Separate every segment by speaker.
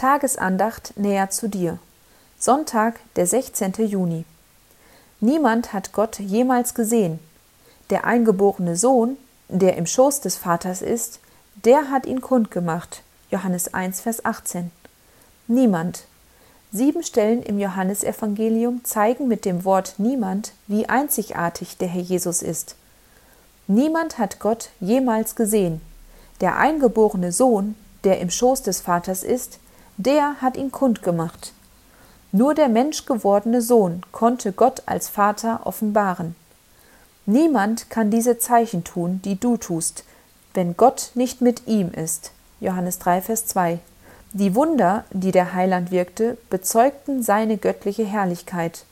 Speaker 1: Tagesandacht näher zu dir. Sonntag, der 16. Juni. Niemand hat Gott jemals gesehen. Der eingeborene Sohn, der im Schoß des Vaters ist, der hat ihn kundgemacht. Johannes 1, Vers 18. Niemand. 7 Stellen im Johannesevangelium zeigen mit dem Wort niemand, wie einzigartig der Herr Jesus ist. Niemand hat Gott jemals gesehen. Der eingeborene Sohn, der im Schoß des Vaters ist, der hat ihn kundgemacht. Nur der menschgewordene Sohn konnte Gott als Vater offenbaren. Niemand kann diese Zeichen tun, die du tust, wenn Gott nicht mit ihm ist. Johannes 3, Vers 2. Die Wunder, die der Heiland wirkte, bezeugten seine göttliche Herrlichkeit.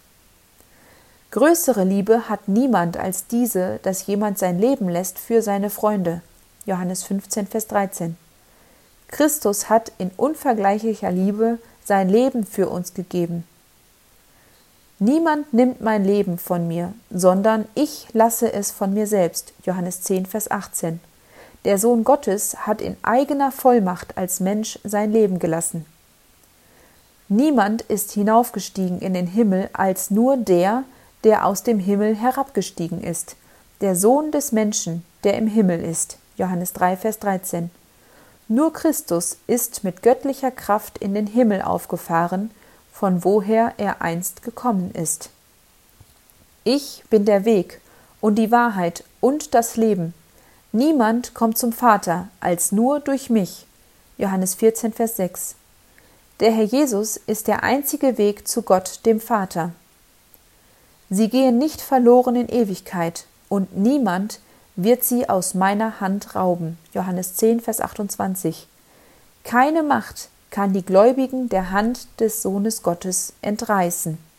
Speaker 1: Größere Liebe hat niemand als diese, dass jemand sein Leben lässt für seine Freunde. Johannes 15, Vers 13. Christus hat in unvergleichlicher Liebe sein Leben für uns gegeben. Niemand nimmt mein Leben von mir, sondern ich lasse es von mir selbst. Johannes 10, Vers 18. Der Sohn Gottes hat in eigener Vollmacht als Mensch sein Leben gelassen. Niemand ist hinaufgestiegen in den Himmel als nur der, der aus dem Himmel herabgestiegen ist, der Sohn des Menschen, der im Himmel ist. Johannes 3, Vers 13. Nur Christus ist mit göttlicher Kraft in den Himmel aufgefahren, von woher er einst gekommen ist. Ich bin der Weg und die Wahrheit und das Leben. Niemand kommt zum Vater als nur durch mich. Johannes 14, Vers 6. Der Herr Jesus ist der einzige Weg zu Gott, dem Vater. Sie gehen nicht verloren in Ewigkeit, und niemand wird sie aus meiner Hand rauben. Johannes 10, Vers 28. Keine Macht kann die Gläubigen der Hand des Sohnes Gottes entreißen.